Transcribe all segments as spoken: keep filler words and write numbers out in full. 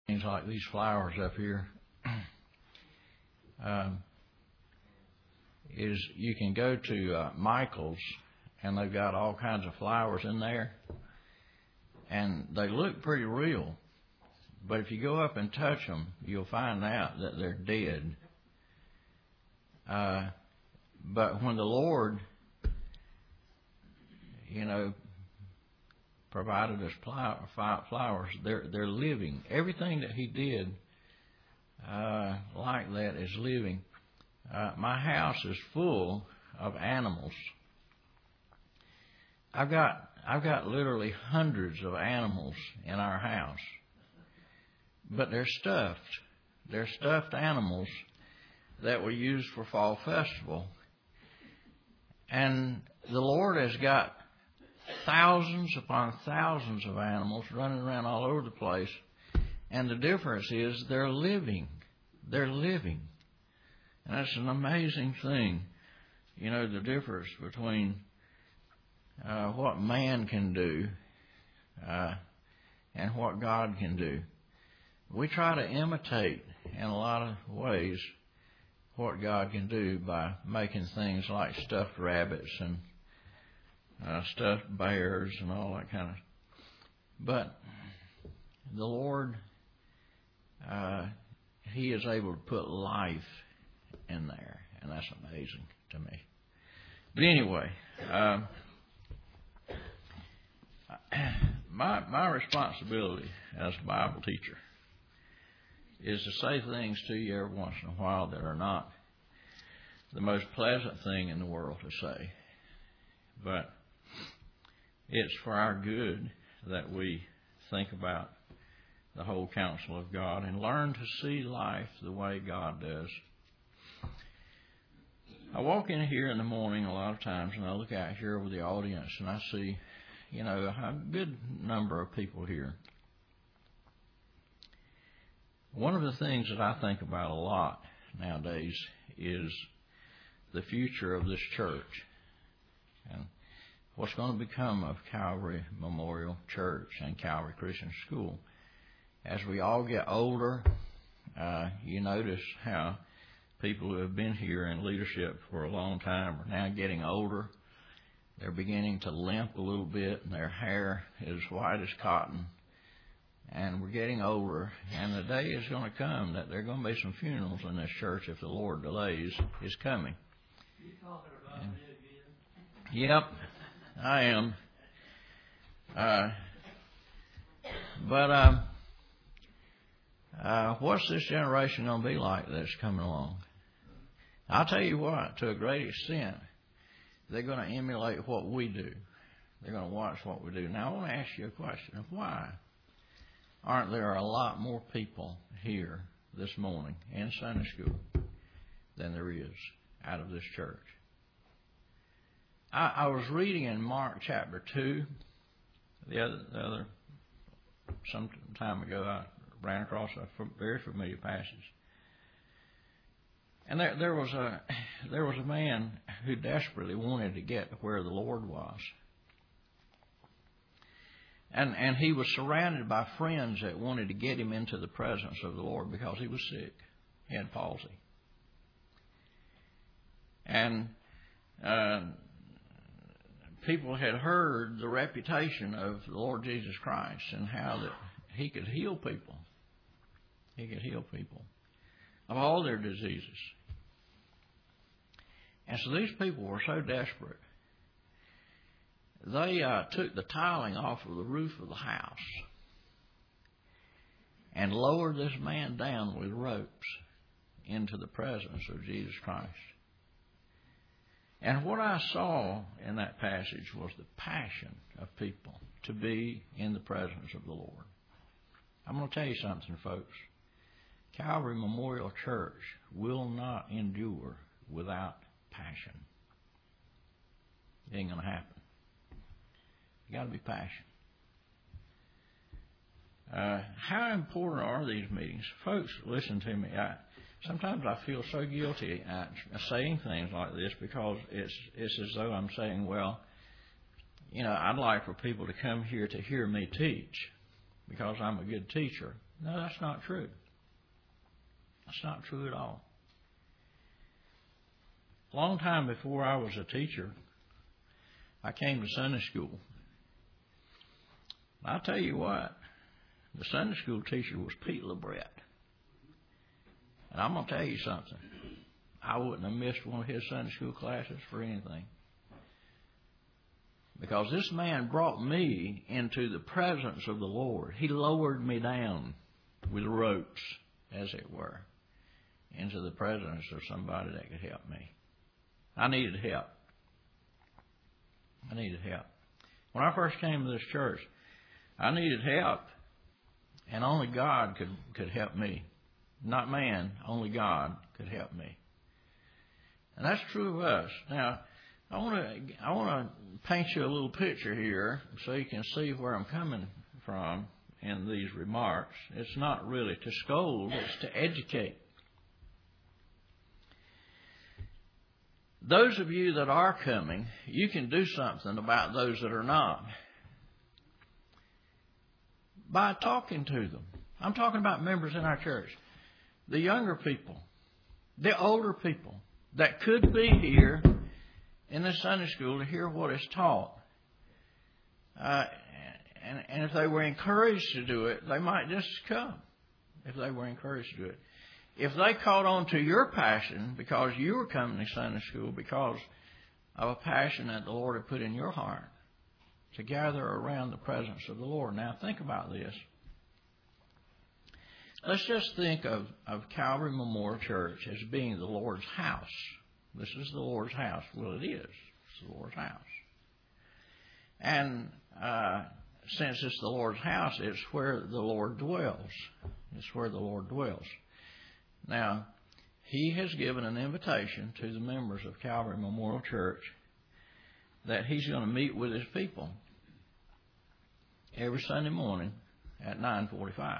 things like these flowers up here, um, is you can go to uh, Michael's and they've got all kinds of flowers in there, and they look pretty real. But if you go up and touch them, you'll find out that they're dead. Uh, but when the Lord, you know, provided us flowers, they're they're living. Everything that He did uh, like that is living. Uh, my house is full of animals. I've got I've got literally hundreds of animals in our house, but they're stuffed. They're stuffed animals that we use for Fall Festival, and the Lord has got thousands upon thousands of animals running around all over the place, and the difference is they're living. They're living. And that's an amazing thing, you know, the difference between uh, what man can do uh, and what God can do. We try to imitate in a lot of ways what God can do by making things like stuffed rabbits and uh, stuffed bears and all that kind of. But the Lord, uh, He is able to put life in there, and that's amazing to me. But anyway, uh, my my responsibility as a Bible teacher is to say things to you every once in a while that are not the most pleasant thing in the world to say, but it's for our good that we think about the whole counsel of God and learn to see life the way God does. I walk in here in the morning a lot of times, and I look out here over the audience, and I see, you know, a good number of people here. One of the things that I think about a lot nowadays is the future of this church and what's going to become of Calvary Memorial Church and Calvary Christian School. As we all get older, uh, you notice how people who have been here in leadership for a long time are now getting older. They're beginning to limp a little bit, and their hair is white as cotton. And we're getting older, and the day is going to come that there are going to be some funerals in this church if the Lord delays His coming. You talking about and, me again? Yep, I am. Uh, but um, uh, what's this generation going to be like that's coming along? I'll tell you what, to a great extent, they're going to emulate what we do. They're going to watch what we do. Now, I want to ask you a question of why aren't there a lot more people here this morning in Sunday school than there is out of this church? I, I was reading in Mark chapter two the other, the other some time ago. I ran across a very familiar passage, and there, there was a there was a man who desperately wanted to get to where the Lord was. And and he was surrounded by friends that wanted to get him into the presence of the Lord because he was sick. He had palsy. And uh, people had heard the reputation of the Lord Jesus Christ and how that He could heal people. He could heal people of all their diseases. And so these people were so desperate. They uh, took the tiling off of the roof of the house and lowered this man down with ropes into the presence of Jesus Christ. And what I saw in that passage was the passion of people to be in the presence of the Lord. I'm going to tell you something, folks. Calvary Memorial Church will not endure without passion. It ain't going to happen. You got to be passionate. Uh, how important are these meetings? Folks, listen to me. I, sometimes I feel so guilty at saying things like this because it's it's as though I'm saying, well, you know, I'd like for people to come here to hear me teach because I'm a good teacher. No, that's not true. That's not true at all. A long time before I was a teacher, I came to Sunday school. I'll tell you what, the Sunday school teacher was Pete LeBret. And I'm going to tell you something. I wouldn't have missed one of his Sunday school classes for anything. Because this man brought me into the presence of the Lord. He lowered me down with ropes, as it were, into the presence of somebody that could help me. I needed help. I needed help. When I first came to this church, I needed help, and only God could, could help me. Not man, only God could help me. And that's true of us. Now, I want to I want to paint you a little picture here so you can see where I'm coming from in these remarks. It's not really to scold, it's to educate. Those of you that are coming, you can do something about those that are not by talking to them. I'm talking about members in our church. The younger people, the older people that could be here in the Sunday school to hear what is taught. Uh, and, and if they were encouraged to do it, they might just come if they were encouraged to do it. If they caught on to your passion because you were coming to Sunday school because of a passion that the Lord had put in your heart to gather around the presence of the Lord. Now think about this. Let's just think of, of Calvary Memorial Church as being the Lord's house. This is the Lord's house. Well, it is. It's the Lord's house. And uh, since it's the Lord's house, it's where the Lord dwells. It's where the Lord dwells. Now, He has given an invitation to the members of Calvary Memorial Church that He's going to meet with His people every Sunday morning at nine forty-five.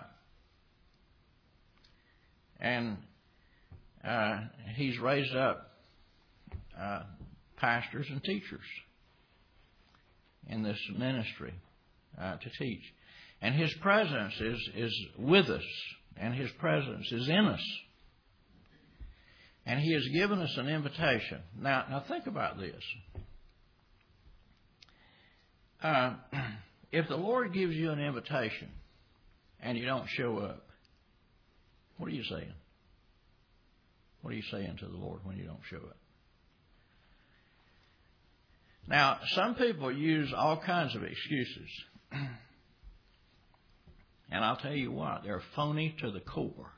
And uh, He's raised up uh, pastors and teachers in this ministry uh, to teach. And His presence is, is with us, and His presence is in us. And He has given us an invitation. Now, now think about this. Uh, if the Lord gives you an invitation and you don't show up, what are you saying? What are you saying to the Lord when you don't show up? Now, some people use all kinds of excuses. And I'll tell you what, they're phony to the core.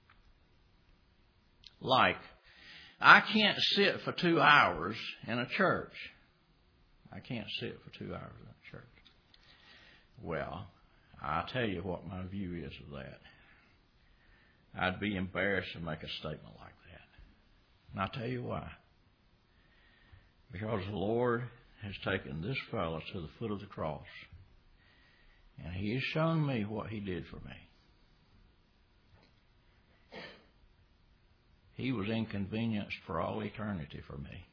Like, I can't sit for two hours in a church. I can't sit for two hours in a church. Well, I'll tell you what my view is of that. I'd be embarrassed to make a statement like that. And I'll tell you why. Because the Lord has taken this fellow to the foot of the cross. And He has shown me what He did for me. He was inconvenienced for all eternity for me.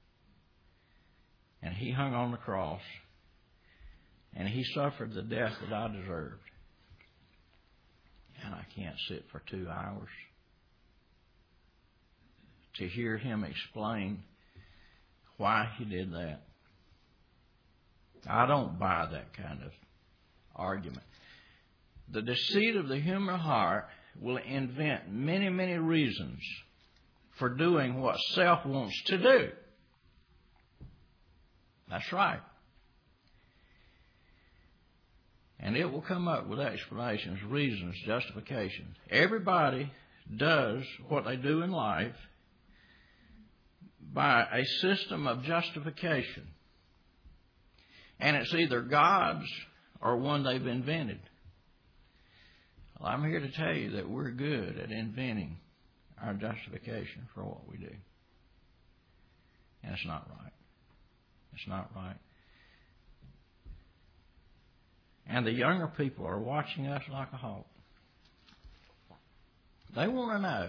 And He hung on the cross. And He suffered the death that I deserved. And I can't sit for two hours to hear Him explain why He did that. I don't buy that kind of argument. The deceit of the human heart will invent many, many reasons for doing what self wants to do. That's right. And it will come up with explanations, reasons, justifications. Everybody does what they do in life by a system of justification. And it's either God's or one they've invented. Well, I'm here to tell you that we're good at inventing our justification for what we do. And it's not right. It's not right. And the younger people are watching us like a hawk. They want to know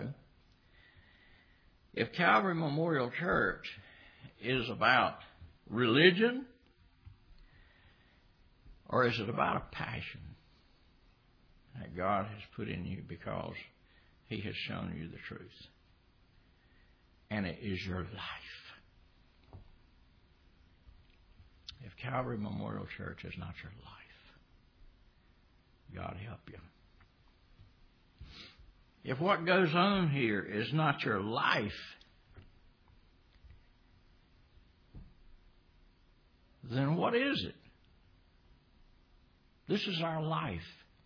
if Calvary Memorial Church is about religion or is it about a passion that that God has put in you because He has shown you the truth. And it is your life. If Calvary Memorial Church is not your life, God help you. If what goes on here is not your life, then what is it? This is our life.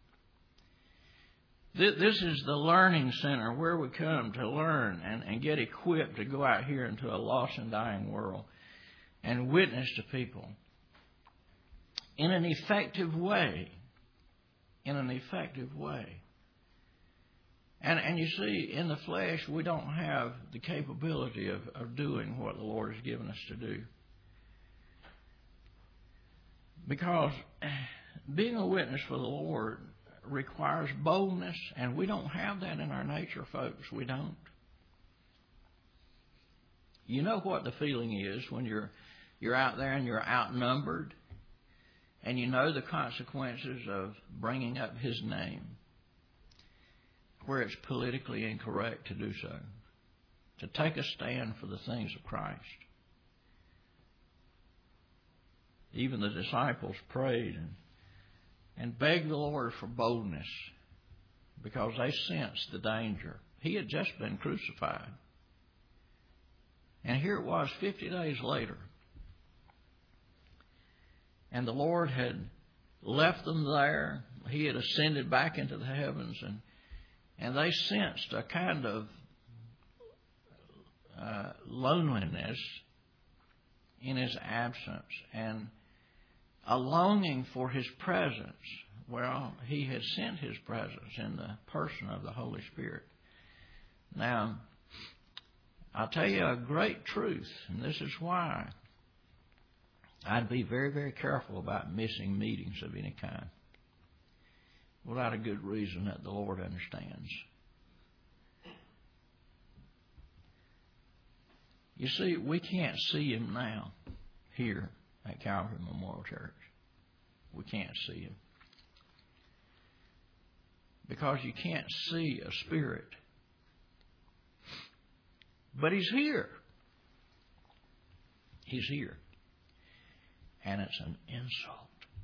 This is the learning center where we come to learn and, and get equipped to go out here into a lost and dying world and witness to people in an effective way. In an effective way. And, and you see, in the flesh, we don't have the capability of, of doing what the Lord has given us to do. Because being a witness for the Lord requires boldness, and we don't have that in our nature, folks. We don't. You know what the feeling is when you're you're out there and you're outnumbered, and you know the consequences of bringing up His name, where it's politically incorrect to do so, to take a stand for the things of Christ. Even the disciples prayed and, and begged the Lord for boldness because they sensed the danger. He had just been crucified. And here it was fifty days later. And the Lord had left them there. He had ascended back into the heavens, and and they sensed a kind of uh, loneliness in His absence and a longing for His presence. Well, He had sent His presence in the person of the Holy Spirit. Now, I'll tell you a great truth, and this is why I'd be very, very careful about missing meetings of any kind without a good reason that the Lord understands. You see, we can't see Him now here at Calvary Memorial Church. We can't see Him. Because you can't see a spirit. But He's here. He's here. And it's an insult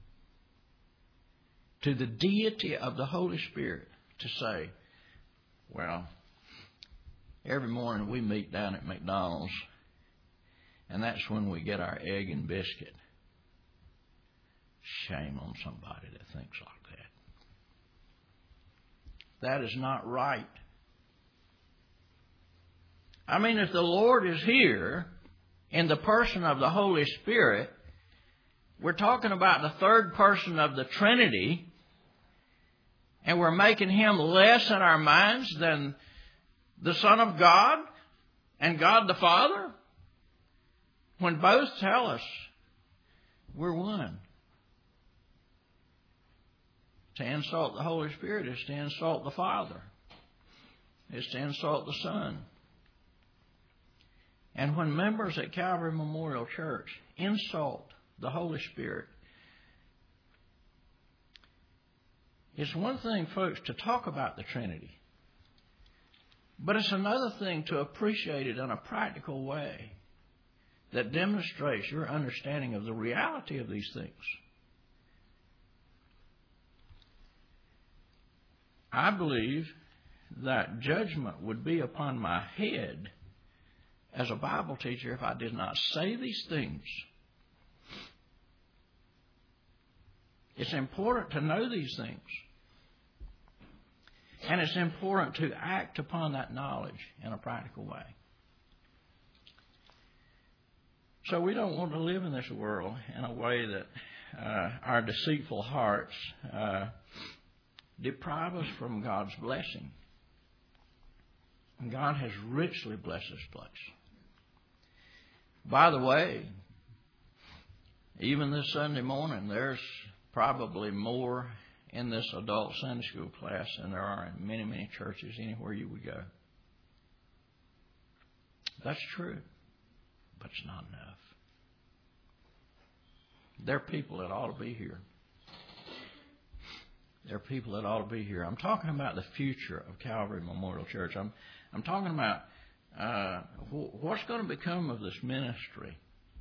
to the deity of the Holy Spirit to say, well, every morning we meet down at McDonald's, and that's when we get our egg and biscuit. Shame on somebody that thinks like that. That is not right. I mean, if the Lord is here in the person of the Holy Spirit, we're talking about the third person of the Trinity, and we're making Him less in our minds than the Son of God and God the Father, when both tell us we're one. To insult the Holy Spirit is to insult the Father. It's to insult the Son. And when members at Calvary Memorial Church insult the Holy Spirit, it's one thing, folks, to talk about the Trinity. But it's another thing to appreciate it in a practical way that demonstrates your understanding of the reality of these things. I believe that judgment would be upon my head as a Bible teacher if I did not say these things. It's important to know these things. And it's important to act upon that knowledge in a practical way. So we don't want to live in this world in a way that uh, our deceitful hearts uh, deprive us from God's blessing. And God has richly blessed this place. By the way, even this Sunday morning, there's probably more in this adult Sunday school class than there are in many, many churches anywhere you would go. That's true, but it's not enough. There are people that ought to be here. There are people that ought to be here. I'm talking about the future of Calvary Memorial Church. I'm I'm talking about uh, wh- what's going to become of this ministry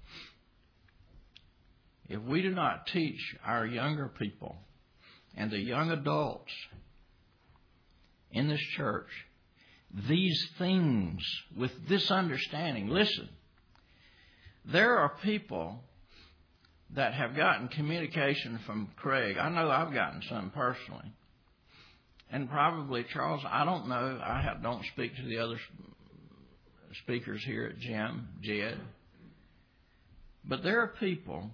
if we do not teach our younger people and the young adults in this church these things with this understanding. Listen, there are people that have gotten communication from Craig. I know I've gotten some personally. And probably, Charles, I don't know. I have, don't speak to the other speakers here at Jim, Jed. But there are people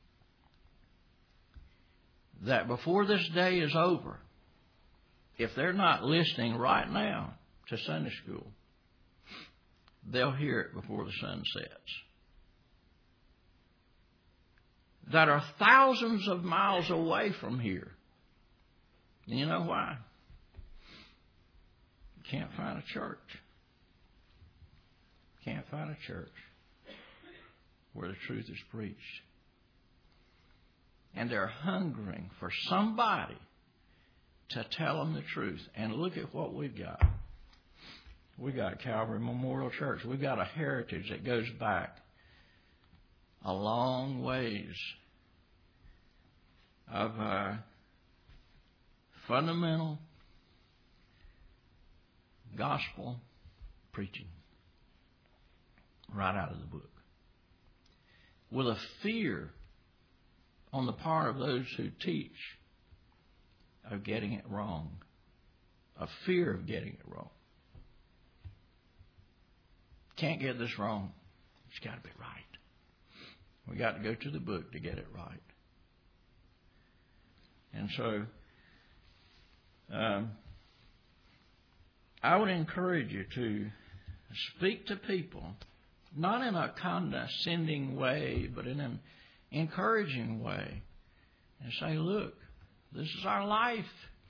that before this day is over, if they're not listening right now to Sunday school, they'll hear it before the sun sets. That are thousands of miles away from here. And you know why? You can't find a church. Can't find a church where the truth is preached. And they're hungering for somebody to tell them the truth. And look at what we've got. We got Calvary Memorial Church. We've got a heritage that goes back a long ways of uh, fundamental gospel preaching right out of the book. With a fear on the part of those who teach of getting it wrong. A fear of getting it wrong. Can't get this wrong. It's got to be right. We got to go to the book to get it right. And so, um, I would encourage you to speak to people, not in a condescending way, but in an encouraging way, and say, look, this is our life.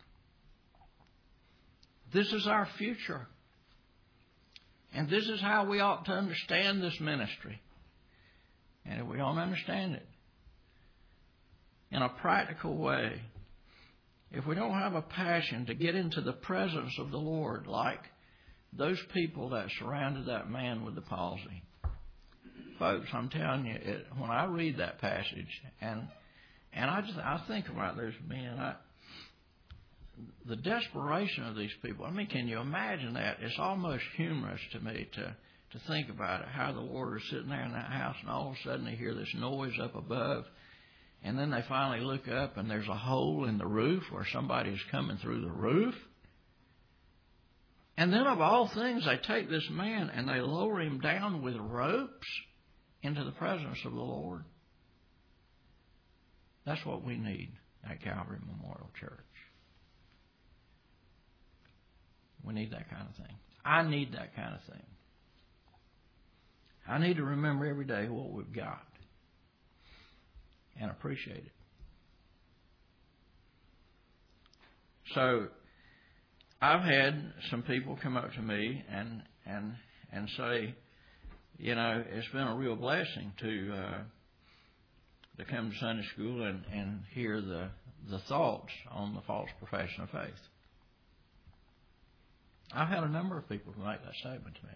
This is our future. And this is how we ought to understand this ministry. And if we don't understand it in a practical way, if we don't have a passion to get into the presence of the Lord like those people that surrounded that man with the palsy. Folks, I'm telling you, it, when I read that passage and and I just I think about those men, I, the desperation of these people. I mean, can you imagine that? It's almost humorous to me to to think about it, how the Lord is sitting there in that house and all of a sudden they hear this noise up above. And then they finally look up and there's a hole in the roof where somebody's coming through the roof. And then of all things, they take this man and they lower him down with ropes into the presence of the Lord. That's what we need at Calvary Memorial Church. We need that kind of thing. I need that kind of thing. I need to remember every day what we've got and appreciate it. So I've had some people come up to me and and and say, you know, it's been a real blessing to uh, to come to Sunday school and, and hear the the thoughts on the false profession of faith. I've had a number of people make that statement to me.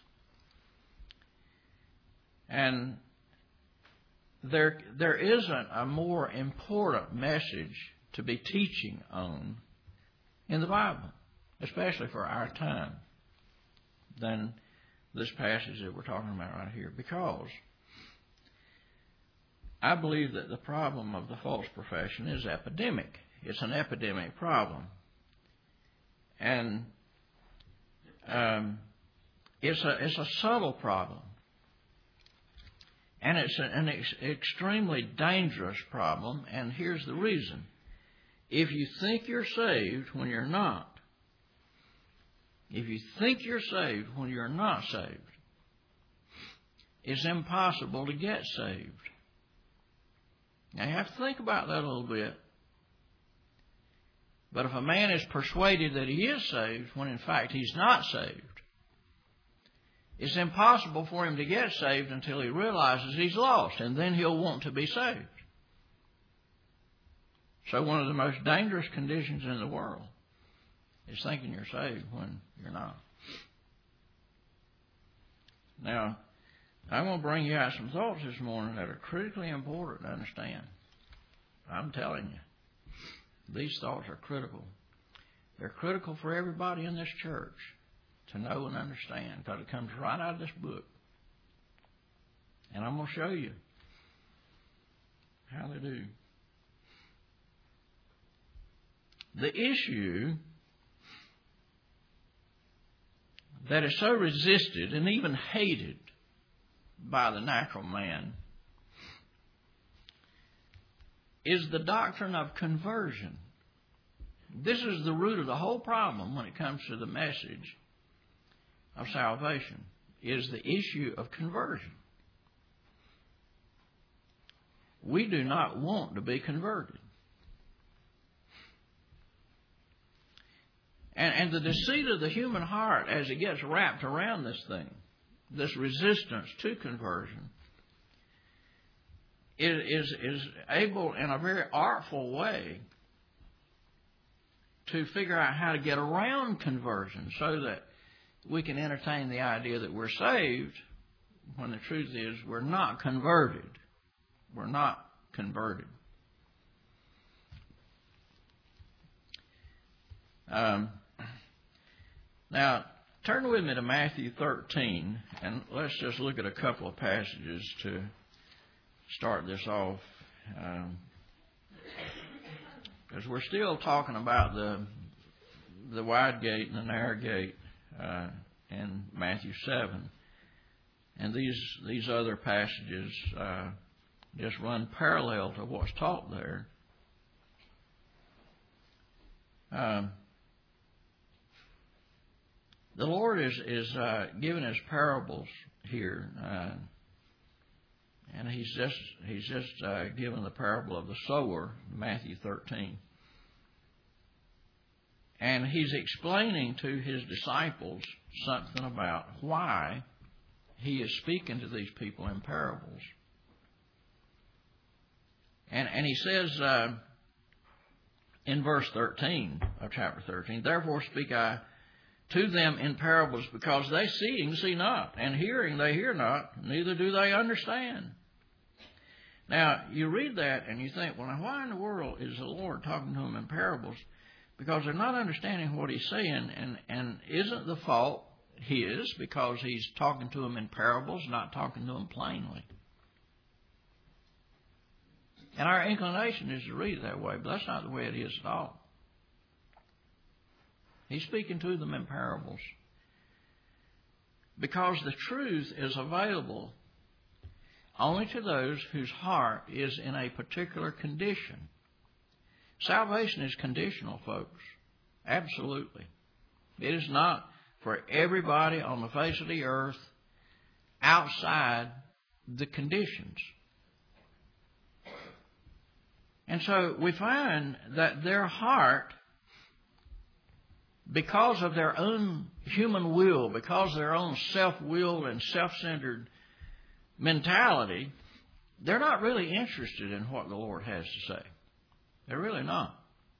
And there there isn't a more important message to be teaching on in the Bible, especially for our time, than this passage that we're talking about right here. Because I believe that the problem of the false profession is epidemic. It's an epidemic problem. And um, it's a it's a subtle problem. And it's an ex- extremely dangerous problem, and here's the reason. If you think you're saved when you're not, if you think you're saved when you're not saved, it's impossible to get saved. Now you have to think about that a little bit. But if a man is persuaded that he is saved when in fact he's not saved, it's impossible for him to get saved until he realizes he's lost, and then he'll want to be saved. So one of the most dangerous conditions in the world is thinking you're saved when you're not. Now, I'm going to bring you out some thoughts this morning that are critically important to understand. I'm telling you, these thoughts are critical. They're critical for everybody in this church to know and understand, because it comes right out of this book. And I'm going to show you how they do. The issue that is so resisted and even hated by the natural man is the doctrine of conversion. This is the root of the whole problem when it comes to the message of salvation, is the issue of conversion. We do not want to be converted. And, and the deceit of the human heart as it gets wrapped around this thing, this resistance to conversion, is, is, is able in a very artful way to figure out how to get around conversion so that we can entertain the idea that we're saved when the truth is we're not converted. We're not converted. Um, now, turn with me to Matthew thirteen, and let's just look at a couple of passages to start this off. Um, because we're still talking about the the wide gate and the narrow gate uh, in Matthew seven. And these these other passages uh, just run parallel to what's taught there. Um, the Lord is is uh, giving us parables here, uh, and He's just He's just uh, given the parable of the sower, Matthew thirteen, and He's explaining to His disciples something about why He is speaking to these people in parables. And, and He says uh, in verse thirteen of chapter thirteen, "Therefore speak I to them in parables, because they seeing see not, and hearing they hear not, neither do they understand." Now, you read that and you think, well, now why in the world is the Lord talking to them in parables? Because they're not understanding what He's saying, and, and isn't the fault His because He's talking to them in parables, not talking to them plainly? And our inclination is to read it that way, but that's not the way it is at all. He's speaking to them in parables because the truth is available only to those whose heart is in a particular condition. Salvation is conditional, folks. Absolutely. It is not for everybody on the face of the earth outside the conditions. And so we find that their heart, because of their own human will, because of their own self-willed and self-centered mentality, they're not really interested in what the Lord has to say. They're really not.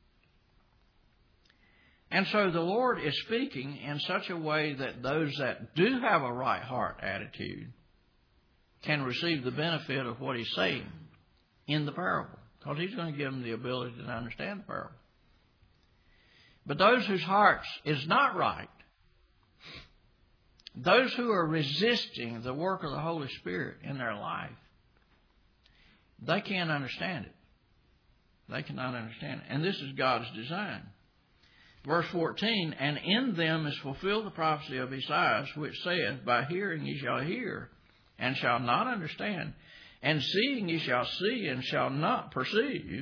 And so the Lord is speaking in such a way that those that do have a right heart attitude can receive the benefit of what He's saying in the parable, because He's going to give them the ability to understand the parable. But those whose hearts is not right, those who are resisting the work of the Holy Spirit in their life, they can't understand it. They cannot understand it. And this is God's design. Verse fourteen, "And in them is fulfilled the prophecy of Esaias, which saith, By hearing ye shall hear, and shall not understand, and seeing ye shall see, and shall not perceive."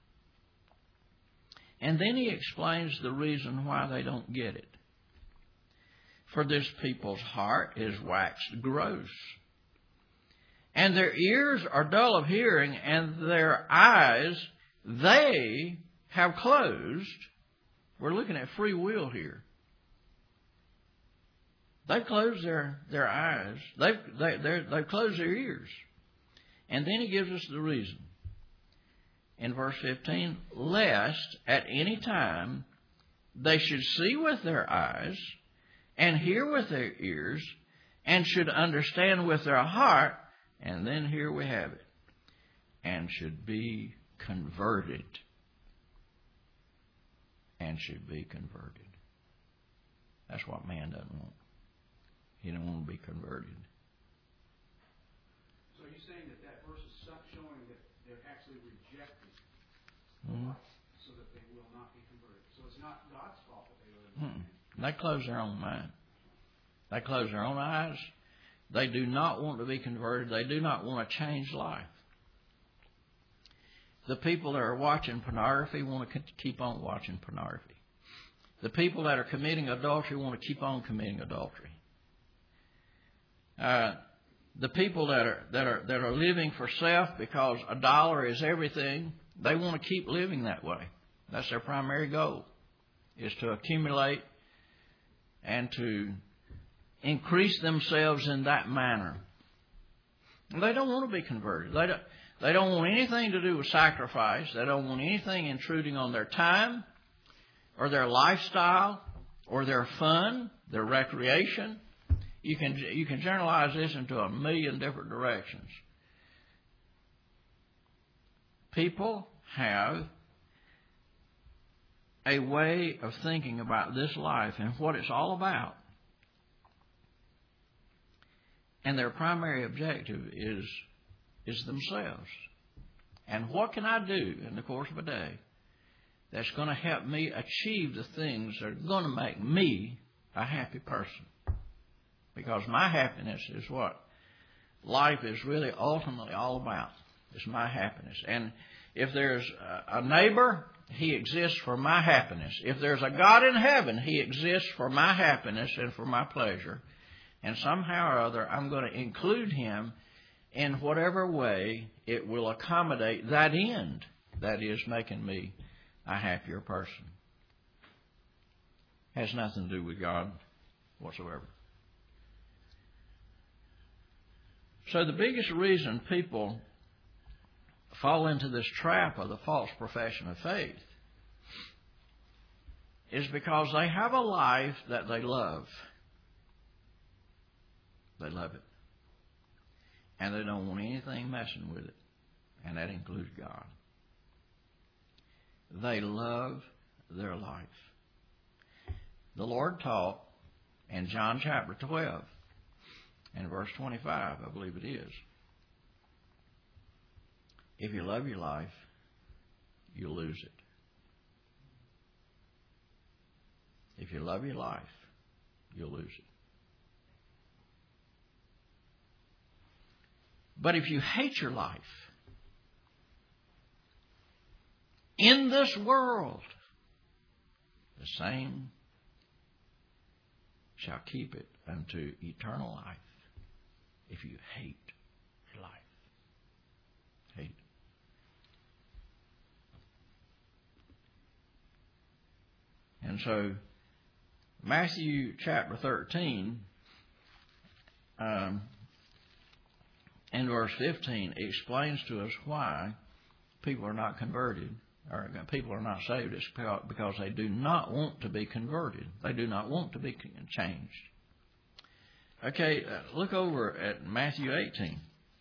And then he explains the reason why they don't get it. "For this people's heart is waxed gross, and their ears are dull of hearing, and their eyes they have closed." We're looking at free will here. They've closed their, their eyes. They've, they, they've closed their ears. And then he gives us the reason. in verse fifteen, lest at any time they should see with their eyes and hear with their ears and should understand with their heart, and then here we have it, and should be converted. And should be converted. That's what man doesn't want. He don't want to be converted. So you're saying that that verse is showing that they're actually rejected, Mm-hmm. so that they will not be converted. So it's not God's fault that they are in Mm-mm. They close their own mind. They close their own eyes. They do not want to be converted. They do not want to change life. The people that are watching pornography want to keep on watching pornography. The people that are committing adultery want to keep on committing adultery. Uh, the people that are that are that are living for self because a dollar is everything, they want to keep living that way. That's their primary goal, is to accumulate and to increase themselves in that manner. They don't want to be converted. They don't, they don't want anything to do with sacrifice. They don't want anything intruding on their time or their lifestyle or their fun, their recreation. You can you can generalize this into a million different directions. People have a way of thinking about this life and what it's all about. And their primary objective is, is themselves. And what can I do in the course of a day that's going to help me achieve the things that are going to make me a happy person? Because my happiness is what life is really ultimately all about. It's my happiness. And if there's a neighbor, he exists for my happiness. If there's a God in heaven, he exists for my happiness and for my pleasure. And somehow or other, I'm going to include him in whatever way it will accommodate that end. That is, making me a happier person. Has nothing to do with God whatsoever. So the biggest reason people fall into this trap of the false profession of faith is because they have a life that they love. They love it. And they don't want anything messing with it. And that includes God. They love their life. The Lord taught in John chapter twelve and verse twenty-five, I believe it is. If you love your life, you'll lose it. If you love your life, you'll lose it. But if you hate your life, in this world, the same shall keep it unto eternal life. If you hate your life. Hate. And so, Matthew chapter thirteen, um, in verse fifteen, explains to us why people are not converted, or people are not saved. It's because they do not want to be converted. They do not want to be changed. Okay, uh, look over at Matthew eighteen.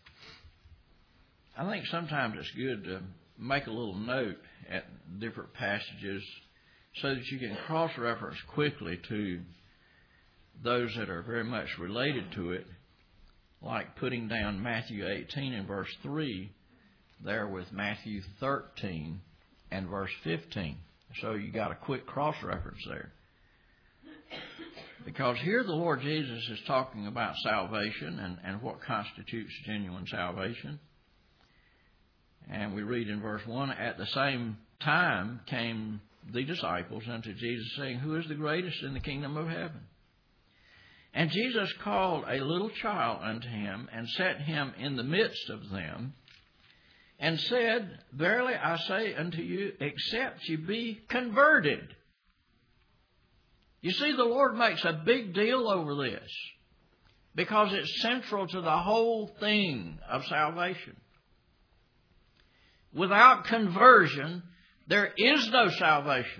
I think sometimes it's good to make a little note at different passages so that you can cross-reference quickly to those that are very much related to it, like putting down Matthew eighteen and verse three there with Matthew thirteen and verse fifteen. So you got a quick cross-reference there. Because here the Lord Jesus is talking about salvation and, and what constitutes genuine salvation. And we read in verse one, at the same time came the disciples unto Jesus, saying, who is the greatest in the kingdom of heaven? And Jesus called a little child unto him, and set him in the midst of them, and said, verily I say unto you, except you be converted. You see, the Lord makes a big deal over this, because it's central to the whole thing of salvation. without conversion, there is no salvation.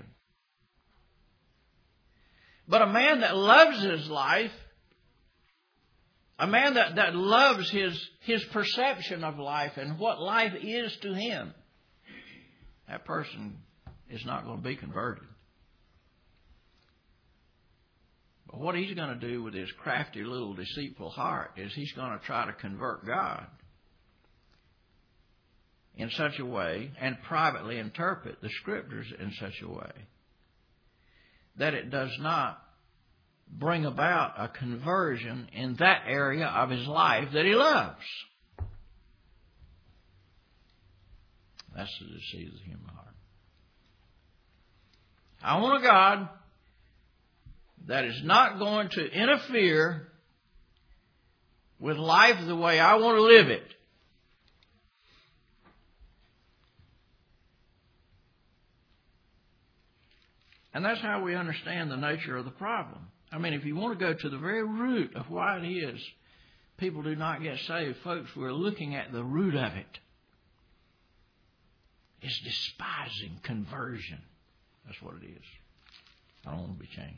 But a man that loves his life, a man that, that loves his, his perception of life and what life is to him, that person is not going to be converted. But what he's going to do with his crafty little deceitful heart is he's going to try to convert God in such a way and privately interpret the Scriptures in such a way that it does not bring about a conversion in that area of his life that he loves. That's the deceit of the human heart. I want a God that is not going to interfere with life the way I want to live it. And that's how we understand the nature of the problem. I mean, if you want to go to the very root of why it is people do not get saved, folks, we're looking at the root of it. It's despising conversion. That's what it is. I don't want to be changed.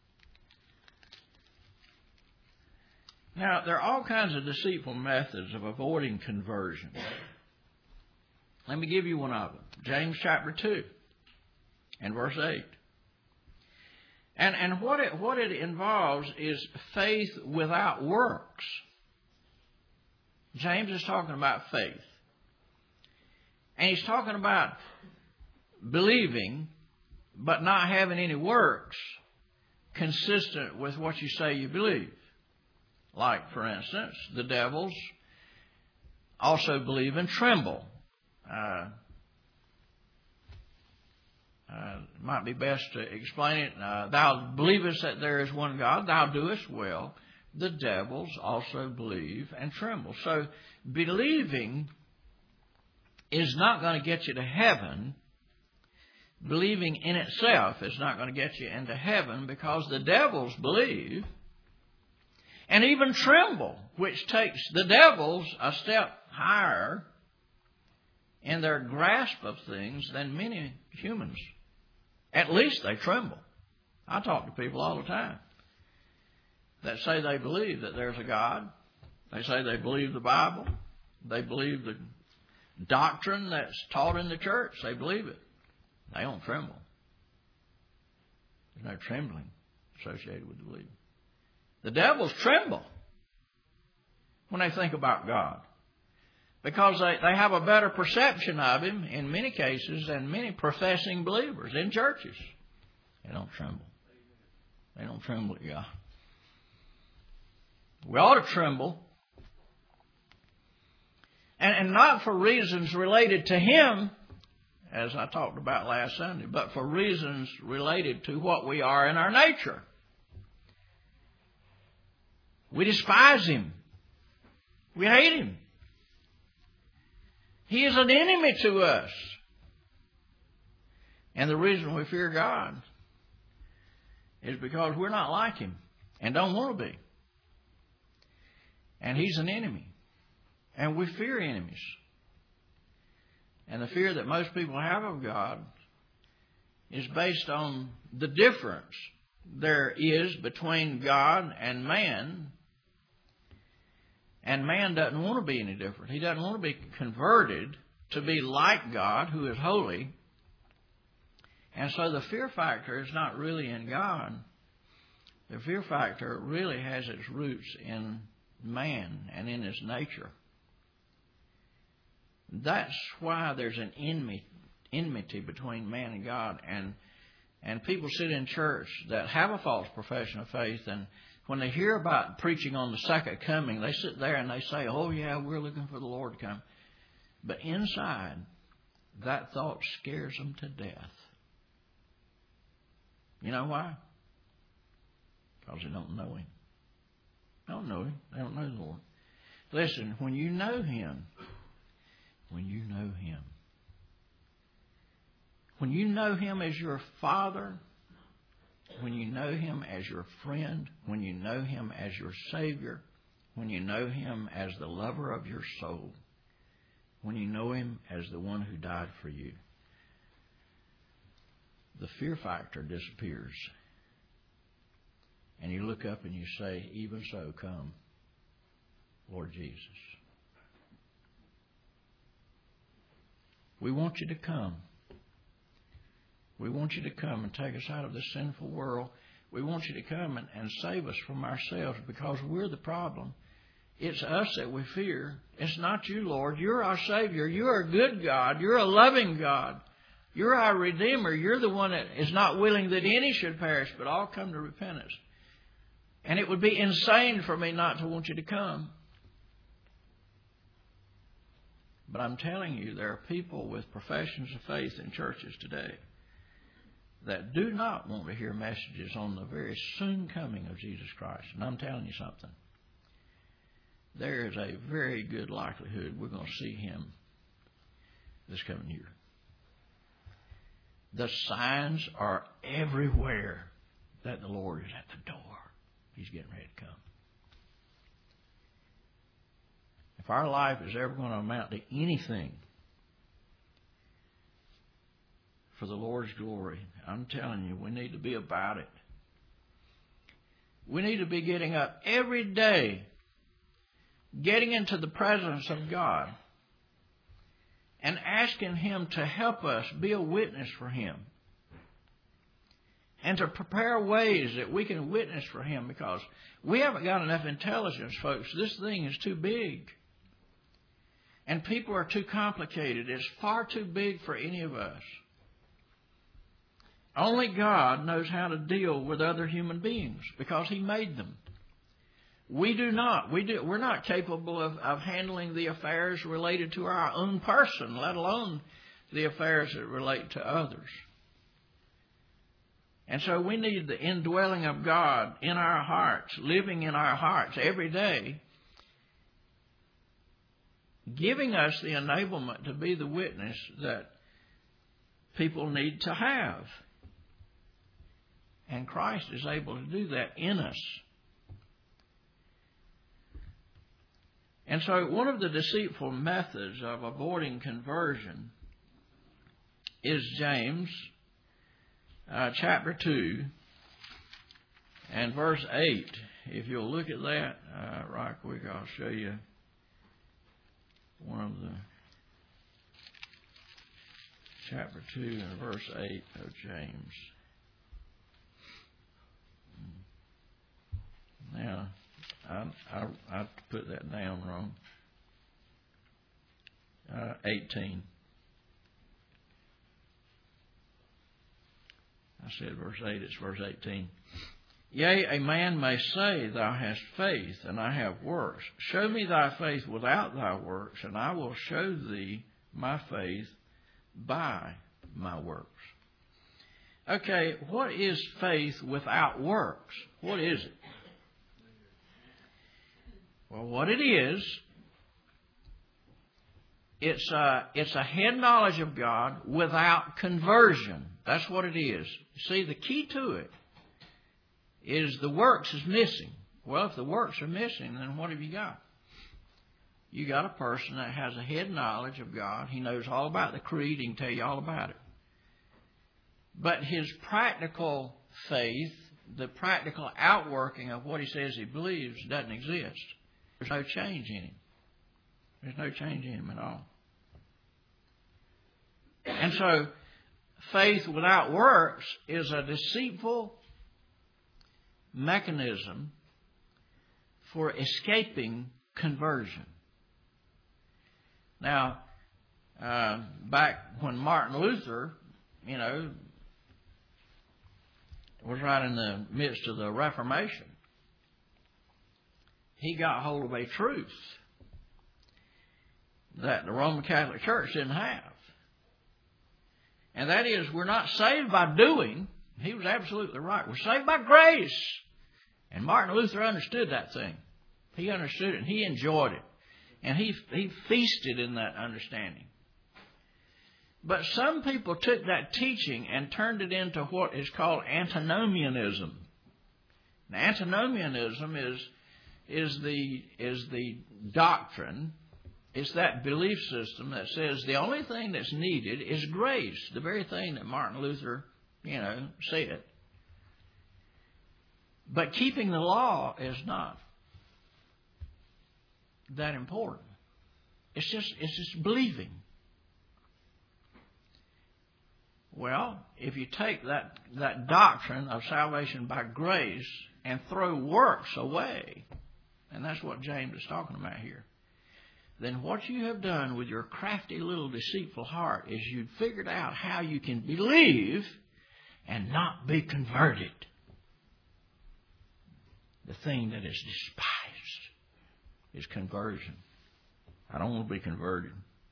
Now, there are all kinds of deceitful methods of avoiding conversion. Let me give you one of them. James chapter two and verse eight. And, and what it, what it involves is faith without works. James is talking about faith. And he's talking about believing, but not having any works consistent with what you say you believe. Like, for instance, the devils also believe and tremble. Uh, uh, it might be best to explain it. Uh, thou believest that there is one God, thou doest well. The devils also believe and tremble. So, believing is not going to get you to heaven. Believing in itself is not going to get you into heaven, because the devils believe and even tremble, which takes the devils a step higher in their grasp of things than many humans. At least they tremble. I talk to people all the time that say they believe that there's a God. They say they believe the Bible. They believe the doctrine that's taught in the church. They believe it. They don't tremble. There's no trembling associated with the belief. The devils tremble when they think about God, because they, they have a better perception of Him in many cases than many professing believers in churches. They don't tremble. They don't tremble at God. We ought to tremble. And, and not for reasons related to Him, as I talked about last Sunday, but for reasons related to what we are in our nature. We despise Him. We hate Him. He is an enemy to us. And the reason we fear God is because we're not like Him and don't want to be. And He's an enemy. And we fear enemies. And the fear that most people have of God is based on the difference there is between God and man. And man doesn't want to be any different. He doesn't want to be converted to be like God, who is holy. And so the fear factor is not really in God. The fear factor really has its roots in man and in his nature. That's why there's an enmity, enmity between man and God. And, and people sit in church that have a false profession of faith, and when they hear about preaching on the second coming, they sit there and they say, oh yeah, we're looking for the Lord to come. But inside, that thought scares them to death. You know why? Because they don't know Him. They don't know Him. They don't know the Lord. Listen, when you know Him, when you know Him, when you know Him as your Father, when you know Him as your friend, when you know Him as your Savior, when you know Him as the lover of your soul, when you know Him as the one who died for you, the fear factor disappears. And you look up and you say, even so, come, Lord Jesus. We want you to come. We want you to come and take us out of this sinful world. We want you to come and, and save us from ourselves, because we're the problem. It's us that we fear. It's not you, Lord. You're our Savior. You're a good God. You're a loving God. You're our Redeemer. You're the one that is not willing that any should perish, but all come to repentance. And it would be insane for me not to want you to come. But I'm telling you, there are people with professions of faith in churches today that do not want to hear messages on the very soon coming of Jesus Christ. And I'm telling you something. There is a very good likelihood we're going to see Him this coming year. The signs are everywhere that the Lord is at the door. He's getting ready to come. If our life is ever going to amount to anything for the Lord's glory, I'm telling you, we need to be about it. We need to be getting up every day, getting into the presence of God, and asking Him to help us be a witness for Him. And to prepare ways that we can witness for Him, because we haven't got enough intelligence, folks. This thing is too big. And people are too complicated. It's far too big for any of us. Only God knows how to deal with other human beings, because He made them. We do not. We do, we're not capable of, of handling the affairs related to our own person, let alone the affairs that relate to others. And so we need the indwelling of God in our hearts, living in our hearts every day, giving us the enablement to be the witness that people need to have. And Christ is able to do that in us. And so one of the deceitful methods of avoiding conversion is James uh, chapter two and verse eight. If you'll look at that uh, right quick, I'll show you one of the chapter two and verse eight of James. Now, I, I, I put that down wrong. Uh, eighteen. I said verse eight, it's verse eighteen. Yea, a man may say, Thou hast faith, and I have works. Show me thy faith without thy works, and I will show thee my faith by my works. Okay, what is faith without works? What is it? Well, what it is, it's a, it's a head knowledge of God without conversion. That's what it is. See, the key to it is the works is missing. Well, if the works are missing, then what have you got? You got a person that has a head knowledge of God. He knows all about the creed. He can tell you all about it. But his practical faith, the practical outworking of what he says he believes, doesn't exist. There's no change in him. There's no change in him at all. And so, faith without works is a deceitful mechanism for escaping conversion. Now, uh, back when Martin Luther, you know, was right in the midst of the Reformation, he got hold of a truth that the Roman Catholic Church didn't have. And that is, we're not saved by doing. He was absolutely right. We're saved by grace. And Martin Luther understood that thing. He understood it and he enjoyed it. And he, he feasted in that understanding. But some people took that teaching and turned it into what is called antinomianism. Now, antinomianism is, is, the, is the doctrine It's that belief system that says the only thing that's needed is grace, the very thing that Martin Luther, you know, said. But keeping the law is not that important. It's just it's just believing. Well, if you take that, that doctrine of salvation by grace and throw works away, and that's what James is talking about here, then what you have done with your crafty little deceitful heart is you've figured out how you can believe and not be converted. The thing that is despised is conversion. I don't want to be converted.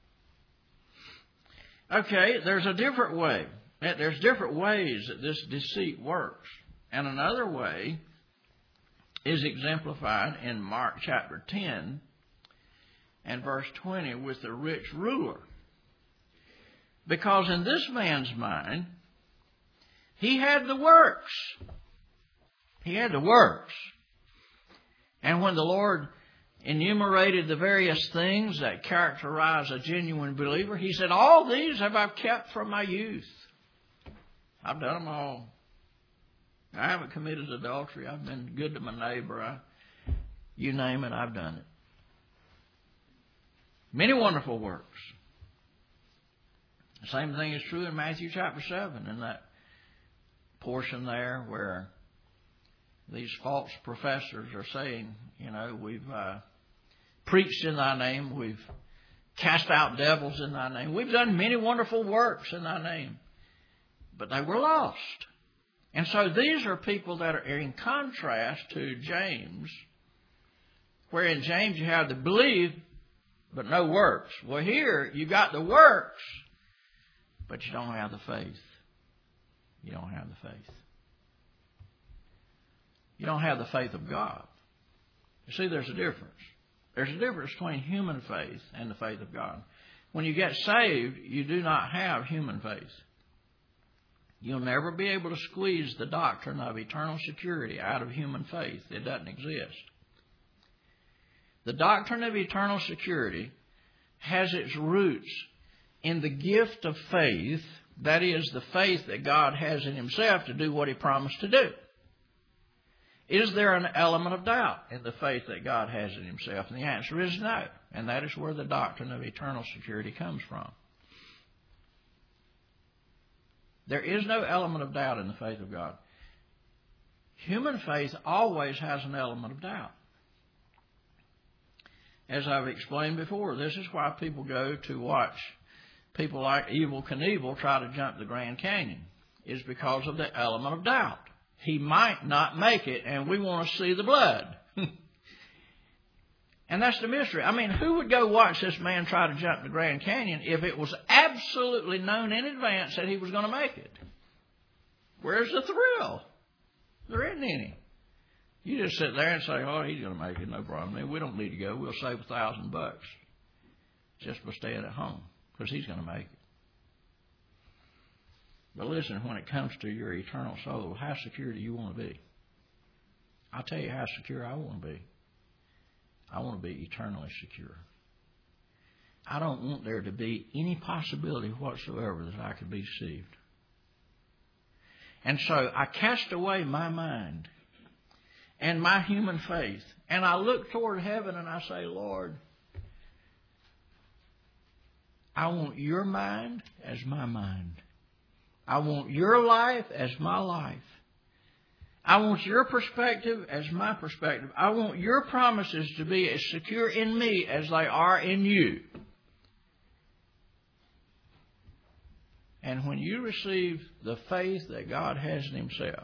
Okay, there's a different way. There's different ways that this deceit works. And another way is exemplified in Mark chapter ten and verse twenty with the rich ruler. Because in this man's mind, he had the works. He had the works. And when the Lord enumerated the various things that characterize a genuine believer, he said, all these have I kept from my youth. I've done them all. I haven't committed adultery. I've been good to my neighbor. I, you name it, I've done it. Many wonderful works. The same thing is true in Matthew chapter seven, in that portion there where these false professors are saying, you know, we've uh, preached in thy name, we've cast out devils in thy name, we've done many wonderful works in thy name. But they were lost. And so these are people that are in contrast to James, where in James you have the belief, but no works. Well, here you got the works, but you don't have the faith. You don't have the faith. You don't have the faith of God. You see, there's a difference. There's a difference between human faith and the faith of God. When you get saved, you do not have human faith. You'll never be able to squeeze the doctrine of eternal security out of human faith. It doesn't exist. The doctrine of eternal security has its roots in the gift of faith, that is, the faith that God has in Himself to do what He promised to do. Is there an element of doubt in the faith that God has in Himself? And the answer is no. And that is where the doctrine of eternal security comes from. There is no element of doubt in the faith of God. Human faith always has an element of doubt. As I've explained before, this is why people go to watch people like Evel Knievel try to jump the Grand Canyon, is because of the element of doubt. He might not make it, and we want to see the blood. And that's the mystery. I mean, who would go watch this man try to jump the Grand Canyon if it was absolutely known in advance that he was going to make it? Where's the thrill? There isn't any. You just sit there and say, oh, he's going to make it, no problem. I mean, we don't need to go. We'll save a thousand bucks just by staying at home because he's going to make it. But listen, when it comes to your eternal soul, how secure do you want to be? I'll tell you how secure I want to be. I want to be eternally secure. I don't want there to be any possibility whatsoever that I could be deceived. And so I cast away my mind and my human faith, and I look toward heaven and I say, Lord, I want your mind as my mind. I want your life as my life. I want your perspective as my perspective. I want your promises to be as secure in me as they are in you. And when you receive the faith that God has in Himself,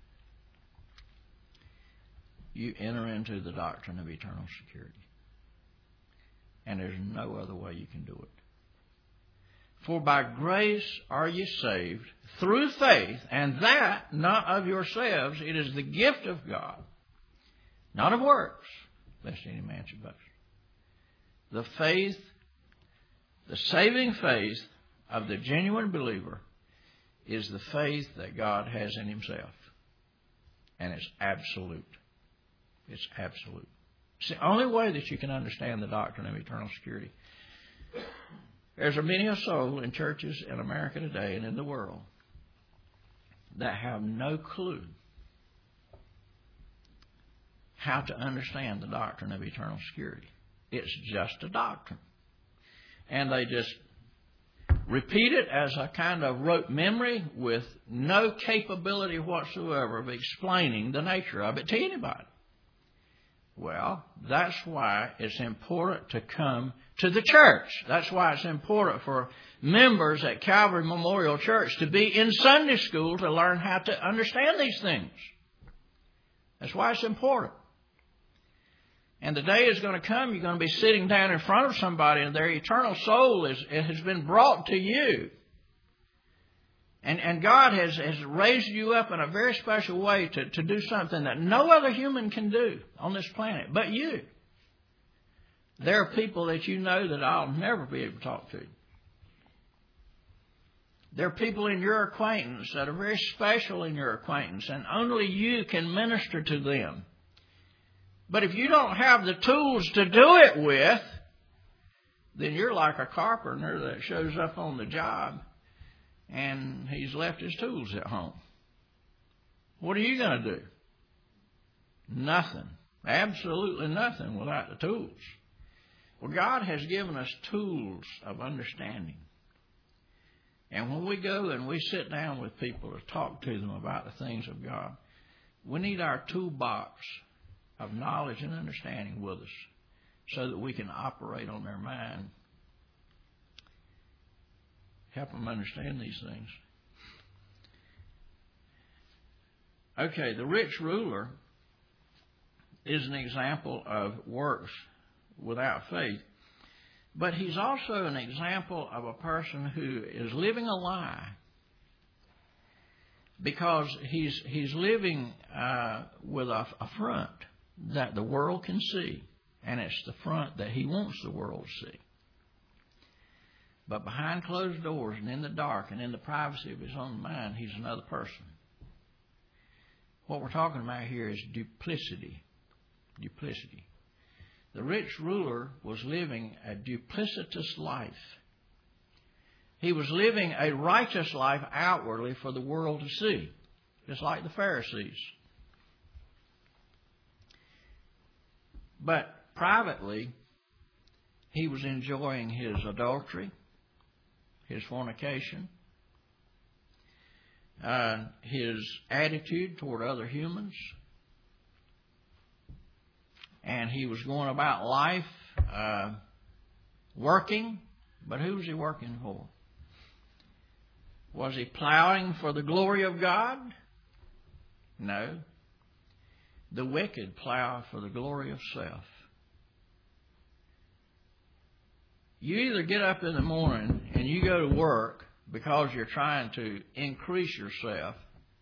you enter into the doctrine of eternal security. And there's no other way you can do it. For by grace are ye saved through faith, and that not of yourselves, it is the gift of God, not of works, lest any man should boast. The faith, the saving faith of the genuine believer is the faith that God has in Himself. And it's absolute. It's absolute. It's the only way that you can understand the doctrine of eternal security. There's a many a soul in churches in America today and in the world that have no clue how to understand the doctrine of eternal security. It's just a doctrine. And they just repeat it as a kind of rote memory with no capability whatsoever of explaining the nature of it to anybody. Well, that's why it's important to come to the church. That's why it's important for members at Calvary Memorial Church to be in Sunday school to learn how to understand these things. That's why it's important. And the day is going to come, you're going to be sitting down in front of somebody and their eternal soul is, it has been brought to you. And, and God has, has raised you up in a very special way to, to do something that no other human can do on this planet but you. There are people that you know that I'll never be able to talk to. There are people in your acquaintance that are very special in your acquaintance, and only you can minister to them. But if you don't have the tools to do it with, then you're like a carpenter that shows up on the job and he's left his tools at home. What are you going to do? Nothing. Absolutely nothing without the tools. Well, God has given us tools of understanding. And when we go and we sit down with people to talk to them about the things of God, we need our toolbox of knowledge and understanding with us so that we can operate on their mind. Help them understand these things. Okay, the rich ruler is an example of works without faith. But he's also an example of a person who is living a lie. Because he's he's living uh, with a, a front that the world can see. And it's the front that he wants the world to see. But behind closed doors and in the dark and in the privacy of his own mind, he's another person. What we're talking about here is duplicity. Duplicity. The rich ruler was living a duplicitous life. He was living a righteous life outwardly for the world to see, just like the Pharisees. But privately, he was enjoying his adultery, his fornication, uh, his attitude toward other humans, and he was going about life uh, working, but who was he working for? Was he plowing for the glory of God? No. The wicked plow for the glory of self. You either get up in the morning and you go to work because you're trying to increase yourself,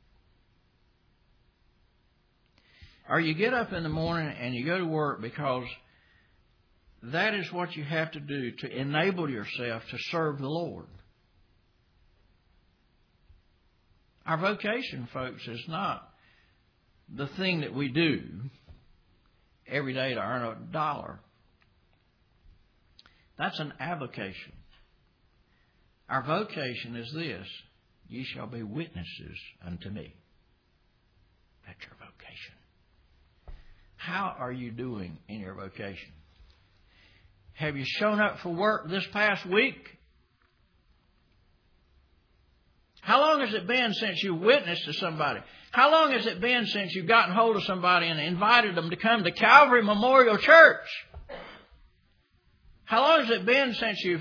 or you get up in the morning and you go to work because that is what you have to do to enable yourself to serve the Lord. Our vocation, folks, is not the thing that we do every day to earn a dollar. That's an avocation. Our vocation is this: ye shall be witnesses unto me. That's your vocation. How are you doing in your vocation? Have you shown up for work this past week? How long has it been since you witnessed to somebody? How long has it been since you've gotten hold of somebody and invited them to come to Calvary Memorial Church? How long has it been since you've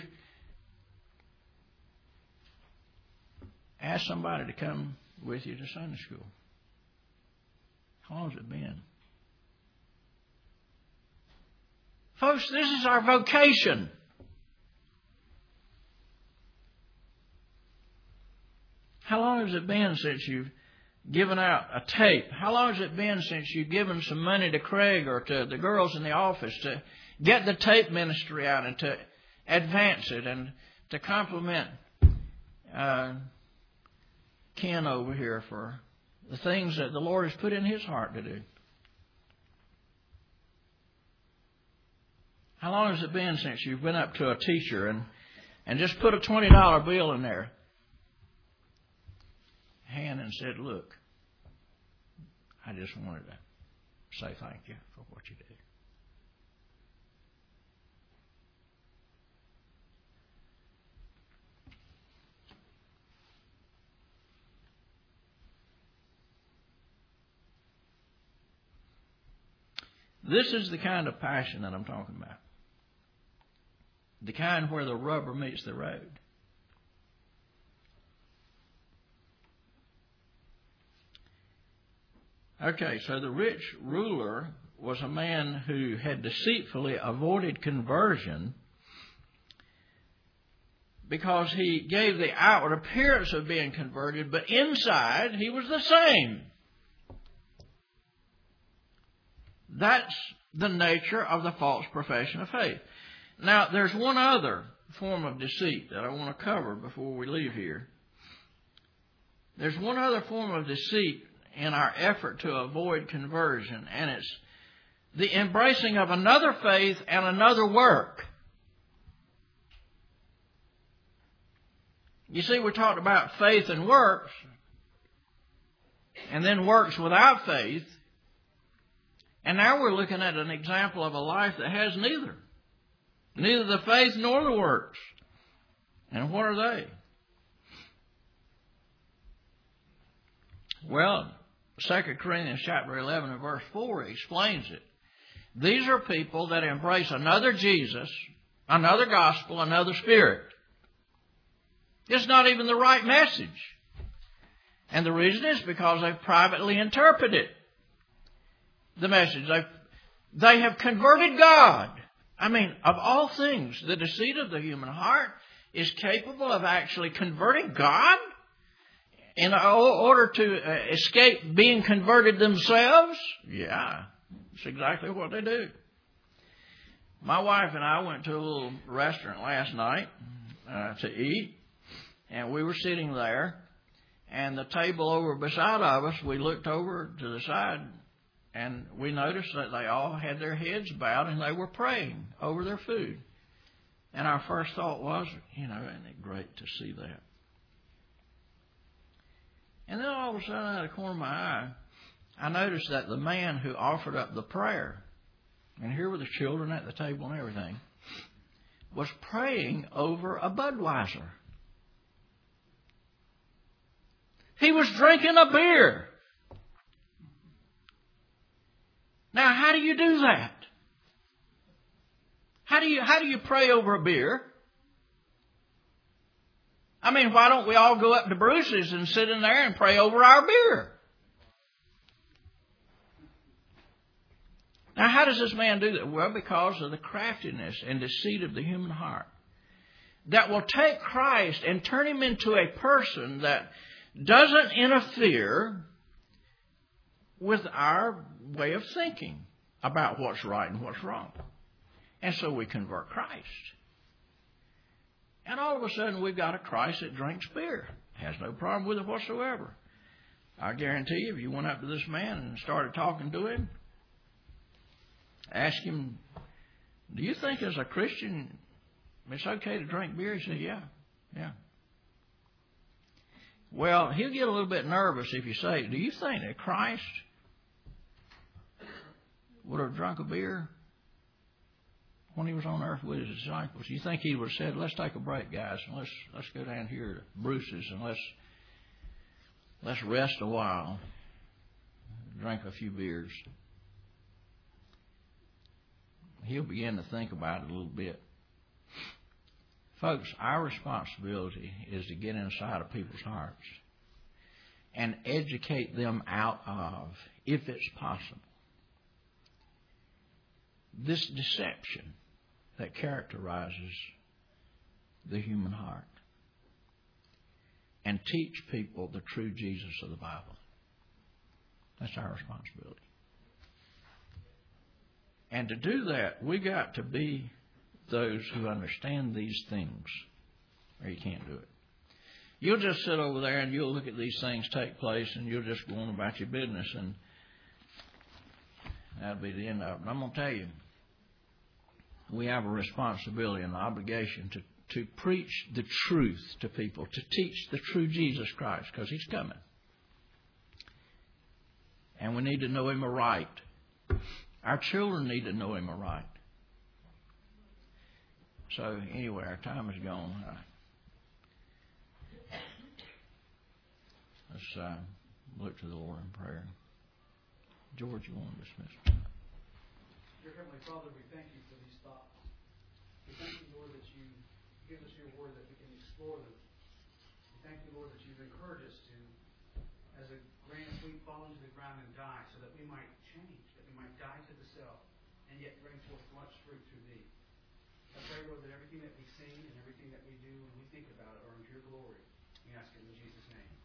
asked somebody to come with you to Sunday school? How long has it been? Folks, this is our vocation. How long has it been since you've given out a tape? How long has it been since you've given some money to Craig or to the girls in the office to get the tape ministry out and to advance it and to compliment uh, Ken over here for the things that the Lord has put in his heart to do? How long has it been since you've been up to a teacher and, and just put a twenty dollar bill in their hand and said, look, I just wanted to say thank you for what you did. This is the kind of passion that I'm talking about. The kind where the rubber meets the road. Okay, so the rich ruler was a man who had deceitfully avoided conversion because he gave the outward appearance of being converted, but inside he was the same. That's the nature of the false profession of faith. Now, there's one other form of deceit that I want to cover before we leave here. There's one other form of deceit in our effort to avoid conversion, and it's the embracing of another faith and another work. You see, we talked about faith and works, and then works without faith. And now we're looking at an example of a life that has neither. Neither the faith nor the works. And what are they? Well, Second Corinthians chapter eleven and verse four explains it. These are people that embrace another Jesus, another gospel, another spirit. It's not even the right message. And the reason is because they've privately interpreted the message. They've, they have converted God. I mean, of all things, the deceit of the human heart is capable of actually converting God in order to escape being converted themselves. Yeah, that's exactly what they do. My wife and I went to a little restaurant last night uh, to eat, and we were sitting there, and the table over beside of us, we looked over to the side, and we noticed that they all had their heads bowed and they were praying over their food. And our first thought was, you know, isn't it great to see that? And then all of a sudden, out of the corner of my eye, I noticed that the man who offered up the prayer, and here were the children at the table and everything, was praying over a Budweiser. He was drinking a beer. Now, how do you do that? How do you, how do you pray over a beer? I mean, why don't we all go up to Bruce's and sit in there and pray over our beer? Now, how does this man do that? Well, because of the craftiness and deceit of the human heart that will take Christ and turn him into a person that doesn't interfere with our way of thinking about what's right and what's wrong. And so we convert Christ. And all of a sudden we've got a Christ that drinks beer. Has no problem with it whatsoever. I guarantee you, if you went up to this man and started talking to him, ask him, do you think as a Christian it's okay to drink beer? He said, yeah, yeah. Well, he'll get a little bit nervous if you say, do you think that Christ would have drunk a beer when he was on earth with his disciples? You think he would have said, let's take a break, guys, and let's let's go down here to Bruce's and let's let's rest a while, drink a few beers? He'll begin to think about it a little bit. Folks, our responsibility is to get inside of people's hearts and educate them out of, if it's possible, this deception that characterizes the human heart, and teach people the true Jesus of the Bible. That's our responsibility. And to do that, we got to be those who understand these things, or you can't do it. You'll just sit over there and you'll look at these things take place and you'll just go on about your business, and that'll be the end of it. And I'm going to tell you, we have a responsibility and an obligation to, to preach the truth to people, to teach the true Jesus Christ, because He's coming. And we need to know Him aright. Our children need to know Him aright. So, anyway, our time is gone. Uh, let's uh, look to the Lord in prayer. George, you want to dismiss? Dear Heavenly Father, we thank you for these thoughts. We thank you, Lord, that you give us your word that we can explore them. We thank you, Lord, that you've encouraged us to, as a grain of wheat, fall into the ground and die, so that we might change, that we might die to the self, and yet bring forth much fruit through thee. I pray, Lord, that everything that we sing and everything that we do and we think about it are unto your glory. We ask it in Jesus' name.